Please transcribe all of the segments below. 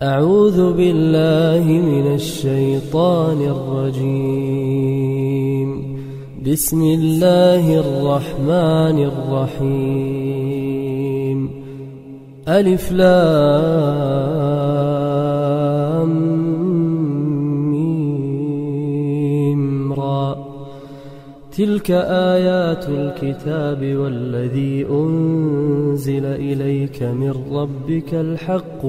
أعوذ بالله من الشيطان الرجيم. بسم الله الرحمن الرحيم. ألف لام ميم را. تلك آيات الكتاب والذي أنزل إليك من ربك الحق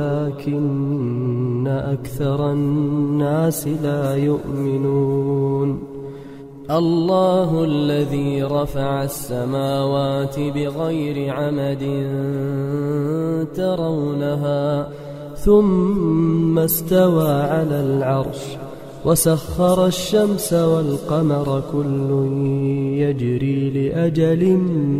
ولكن أكثر الناس لا يؤمنون. الله الذي رفع السماوات بغير عمد ترونها ثم استوى على العرش وسخر الشمس والقمر كل يجري لأجل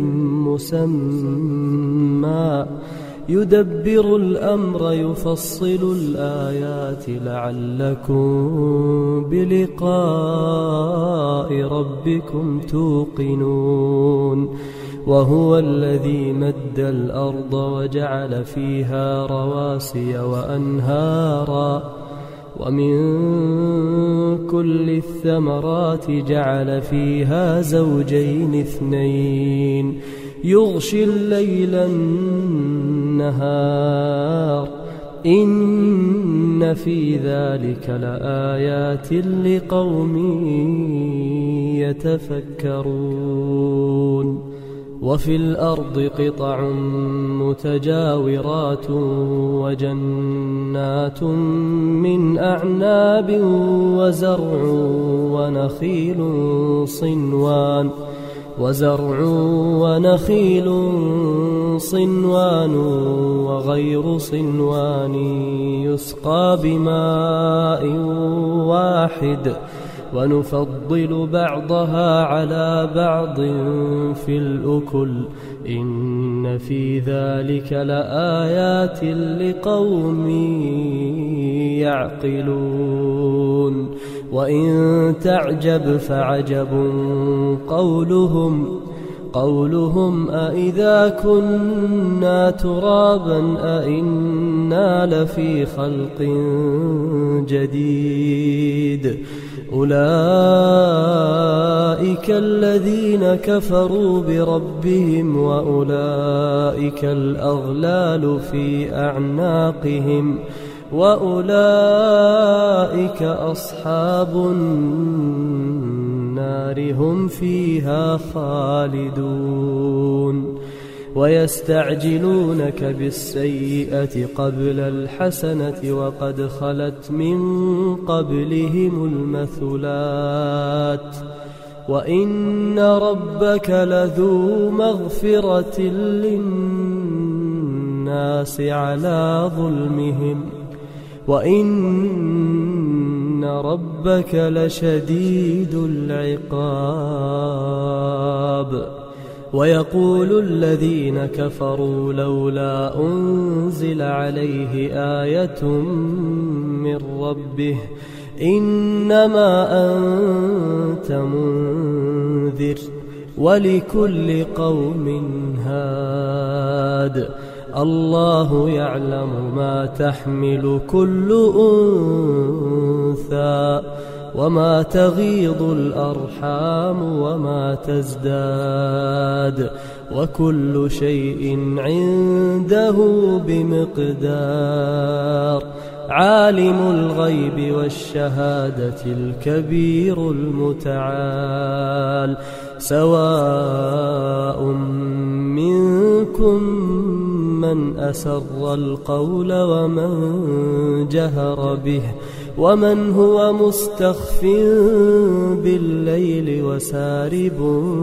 مسمى يدبر الأمر يفصل الآيات لعلكم بلقاء ربكم توقنون. وهو الذي مد الأرض وجعل فيها رواسي وأنهارا ومن كل الثمرات جعل فيها زوجين اثنين يغشي الليل النهار إن في ذلك لآيات لقوم يتفكرون. وفي الأرض قطع متجاورات وجنات من أعناب وزرع ونخيل صنوان وغير صنوان يسقى بماء واحد ونفضل بعضها على بعض في الأكل إن في ذلك لآيات لقوم يعقلون. وإن تعجب فعجب قولهم أإذا كنا ترابا أإنا لفي خلق جديد أولئك الذين كفروا بربهم وأولئك الأغلال في أعناقهم وأولئك أصحاب النار هم فيها خالدون. ويستعجلونك بالسيئة قبل الحسنة وقد خلت من قبلهم المثلات وإن ربك لذو مغفرة للناس على ظلمهم وإن ربك لشديد العقاب. ويقول الذين كفروا لولا أنزل عليه آية من ربه إنما أنت منذر ولكل قوم هاد. الله يعلم ما تحمل كل أنثى وما تغيض الأرحام وما تزداد وكل شيء عنده بمقدار. عالم الغيب والشهادة الكبير المتعال. سواء منكم من أسر القول ومن جهر به ومن هو مستخف بالليل وسارب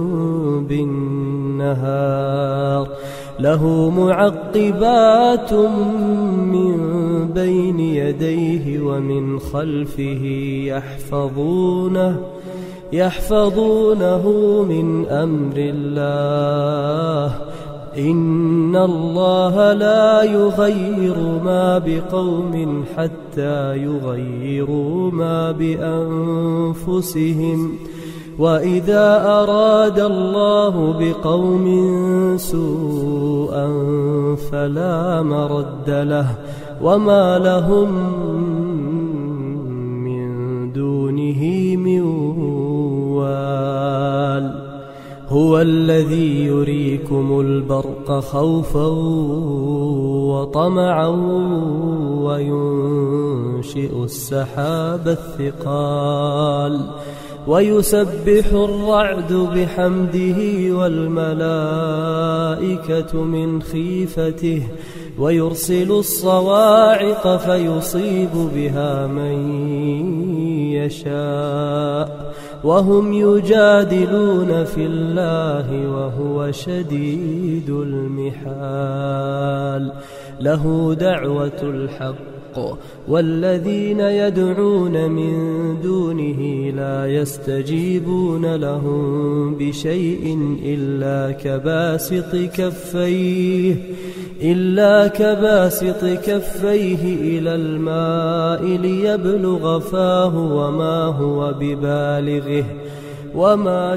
بالنهار. له معقبات من بين يديه ومن خلفه يحفظونه من أمر الله. إن الله لا يغير ما بقوم حتى يغيروا ما بأنفسهم وإذا أراد الله بقوم سوءا فلا مرد له وما لهم من دونه من وال. هو الذي يريكم البرق خوفا وطمعا وينشئ السحاب الثقال ويسبح الرعد بحمده والملائكة من خيفته ويرسل الصواعق فيصيب بها من يشاء وهم يجادلون في الله وهو شديد المحال. له دعوة الحق والذين يدعون من دونه لا يستجيبون لهم بشيء إلا كباسط كفيه إلى الماء ليبلغ فاه وما هو ببالغه وما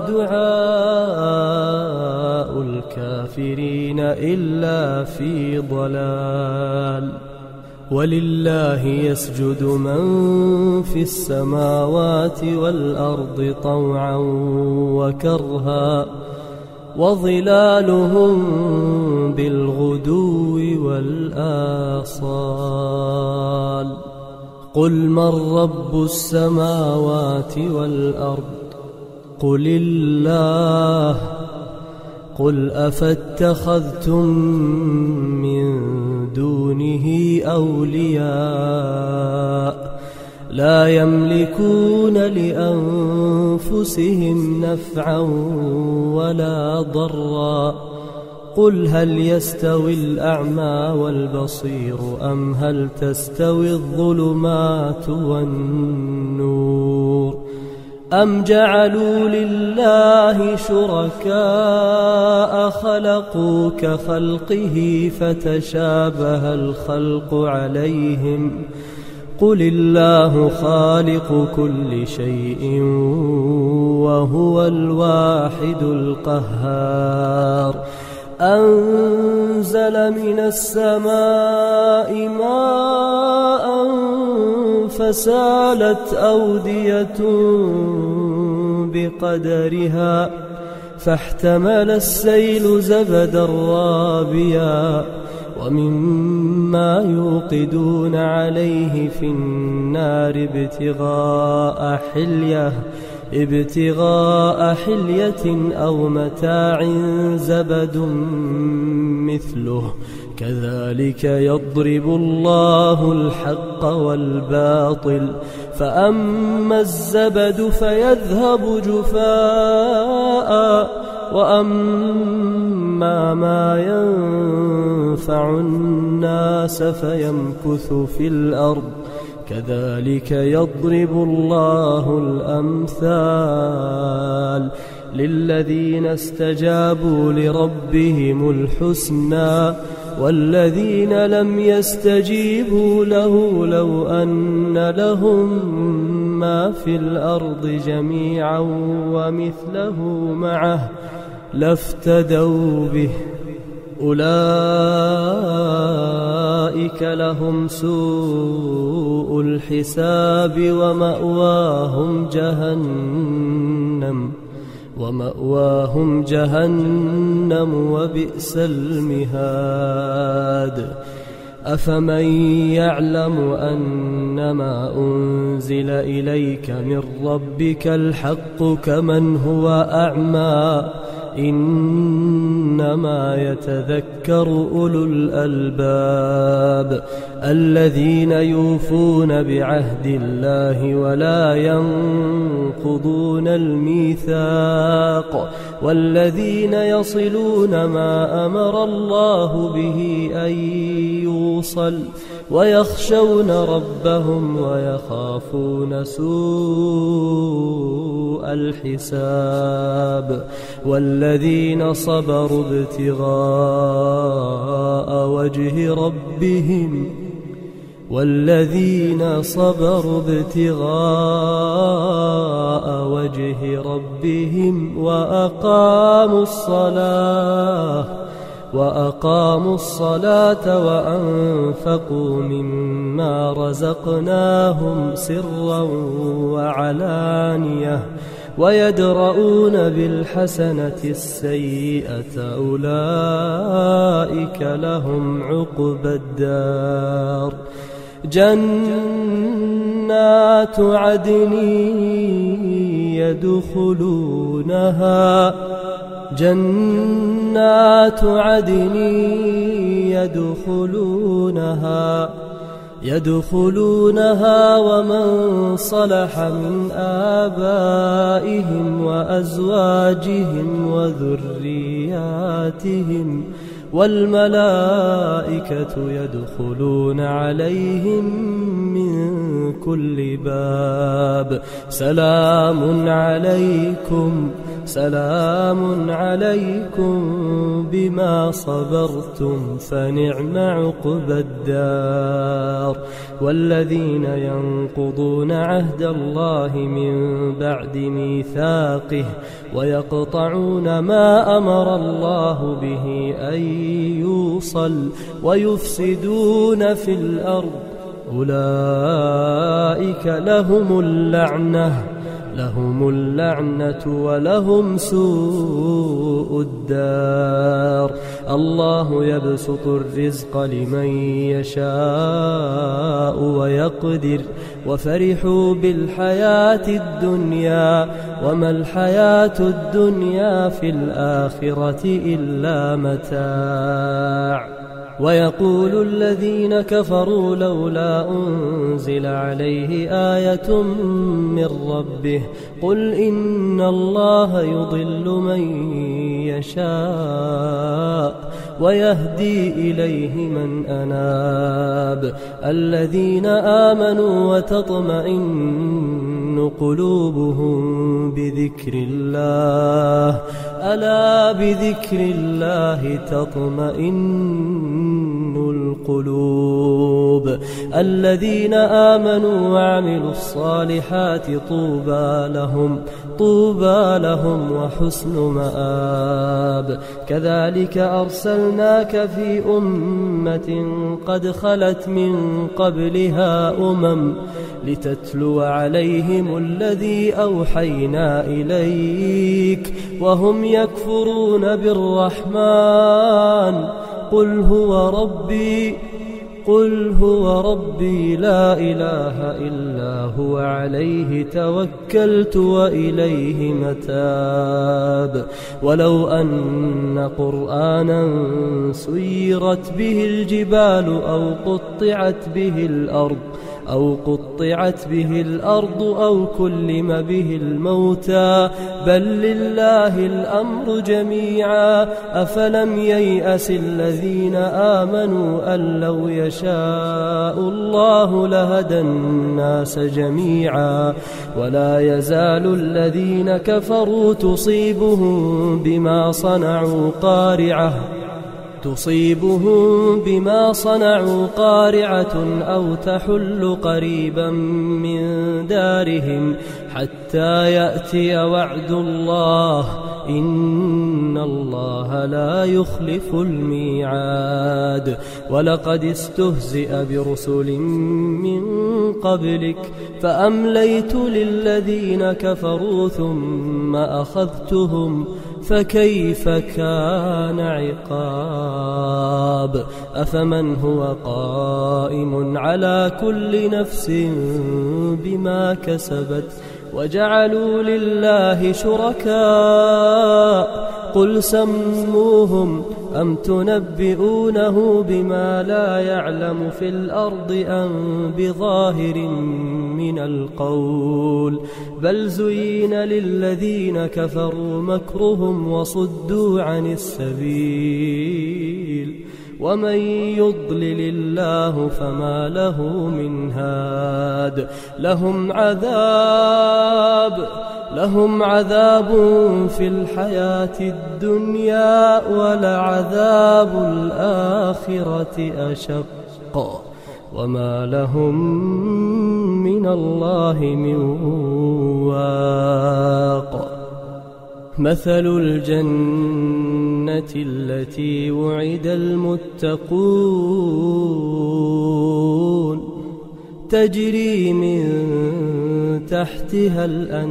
دعاء الكافرين إلا في ضلال. ولله يسجد من في السماوات والأرض طوعا وكرها وظلالهم بالغدو والآصال. قل من رب السماوات والأرض قل الله. قل أفاتخذتم من دونه أولياء لا يملكون لأنفسهم نفعا ولا ضرا. قل هل يستوي الأعمى والبصير أم هل تستوي الظلمات والنور أم جعلوا لله شركاء خلقوا كخلقه فتشابه الخلق عليهم قل الله خالق كل شيء وهو الواحد القهار. أنزل من السماء ماء فسالت أودية بقدرها فاحتمل السيل زبدا رابيا ومما يوقدون عليه في النار ابتغاء حلية أو متاع زبد مثله كذلك يضرب الله الحق والباطل فأما الزبد فيذهب جفاء وأما ما ينفع الناس فيمكث في الأرض كذلك يضرب الله الأمثال. للذين استجابوا لربهم الحسنى والذين لم يستجيبوا له لو أن لهم ما في الأرض جميعا ومثله معه لافتدوا به أولئك لهم سوء الحساب ومأواهم جهنم وبئس المهاد. أفمن يعلم أنما أنزل إليك من ربك الحق كمن هو أعمى إنما يتذكر أولو الألباب الذين يوفون بعهد الله ولا ينقضون الميثاق والذين يصلون ما أمر الله به أن يوصل ويخشون ربهم ويخافون سوء الحساب والذين صبروا ابتغاء وجه ربهم وأقاموا الصلاة وأقاموا الصلاة وأنفقوا مما رزقناهم سرا وعلانية ويدرؤون بالحسنة السيئة أولئك لهم عقبى الدار. جنات عدن يدخلونها ومن صلح من آبائهم وأزواجهم وذرياتهم والملائكة يدخلون عليهم من كل باب سلام عليكم بما صبرتم فنعم عقبى الدار. والذين ينقضون عهد الله من بعد ميثاقه ويقطعون ما أمر الله به أن يوصل ويفسدون في الأرض أولئك لهم اللعنة ولهم سوء الدار. الله يبسط الرزق لمن يشاء ويقدر وفرحوا بالحياة الدنيا وما الحياة الدنيا في الآخرة إلا متاع. ويقول الذين كفروا لولا أنزل عليه آية من ربه قل إن الله يضل من يشاء ويهدي إليه من أناب. الذين آمنوا وتطمئن قلوبهم بذكر الله ألا بذكر الله تطمئن القلوب. الذين آمنوا وعملوا الصالحات طوبى لهم وحسن مآب. كذلك أرسلناك في أمة قد خلت من قبلها لتتلو عليهم الذي أوحينا إليك وهم يكفرون بالرحمن قل هو ربي لا إله إلا هو عليه توكلت وإليه متاب. ولو أن قرآنا سيرت به الجبال أو قطعت به الأرض أو كلم به الموتى بل لله الأمر جميعا. أفلم ييأس الذين آمنوا أن لو يشاء الله لهدى الناس جميعا. ولا يزال الذين كفروا تصيبهم بما صنعوا قارعة أو تحل قريبا من دارهم حتى يأتي وعد الله إن الله لا يخلف الميعاد. ولقد استهزئ برسل من قبلك فأمليت للذين كفروا ثم أخذتهم فكيف كان عقاب. أفمن هو قائم على كل نفس بما كسبت وجعلوا لله شركاء قل سموهم أم تنبئونه بما لا يعلم في الأرض أم بظاهر من القول بل زين للذين كفروا مكرهم وصدوا عن السبيل ومن يضلل الله فما له من هاد. لهم عذاب في الحياة الدنيا ولعذاب الآخرة أشق وما لهم من الله من واق. مثل الجنة الجنة التي وعد المتقون تجري من تحتها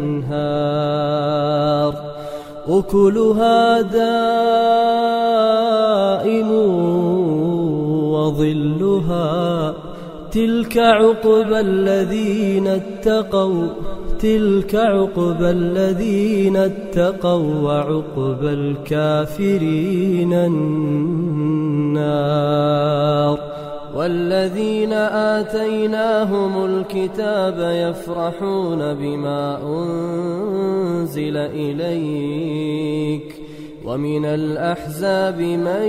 الأنهار أكلها دائم وظلها تلك عقبى الذين اتقوا وعقبى الكافرين النار. والذين آتيناهم الكتاب يفرحون بما أنزل إليك ومن الأحزاب من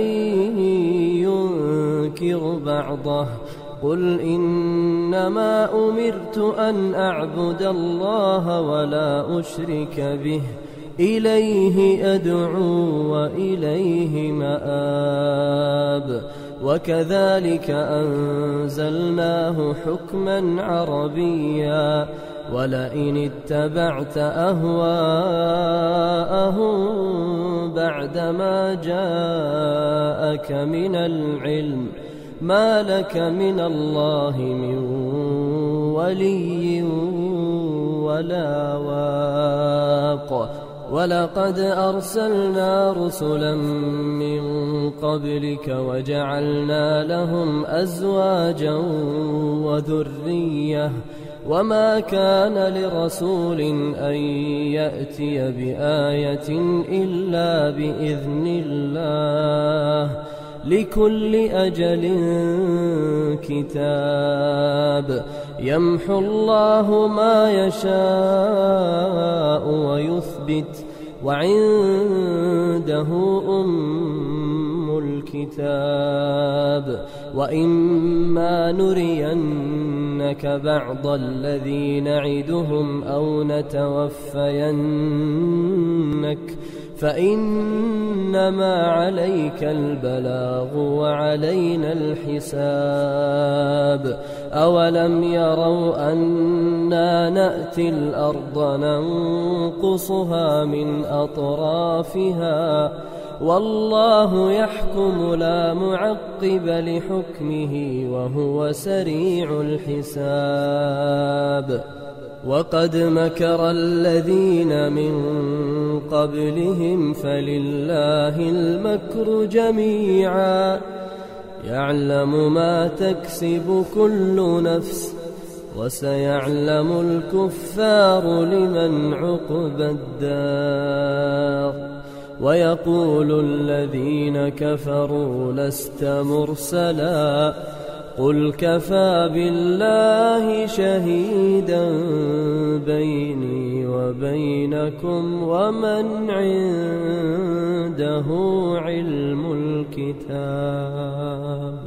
ينكر بعضه قل إنما أمرت أن أعبد الله ولا أشرك به إليه أدعو وإليه مآب. وكذلك أنزلناه حكما عربيا ولئن اتبعت أهواءهم بعدما جاءك من العلم ما لك من الله من ولي ولا واق. ولقد أرسلنا رسلا من قبلك وجعلنا لهم أزواجا وذرية وما كان لرسول أن يأتي بآية إلا بإذن الله لكل أجل كتاب يمحو الله ما يشاء ويثبت وعنده أم الكتاب. وإما نرينك بعض الذي نعدهم أو نتوفينك فإنما عليك البلاغ وعلينا الحساب. أولم يروا أنا نأتي الأرض ننقصها من أطرافها والله يحكم لا معقب لحكمه وهو سريع الحساب. وقد مكر الذين من قبلهم فلله المكر جميعا يعلم ما تكسب كل نفس وسيعلم الكفار لمن عقبى الدار. ويقول الذين كفروا لست مرسلا قل كفى بالله شهيدا بيني وبينكم ومن عنده علم الكتاب.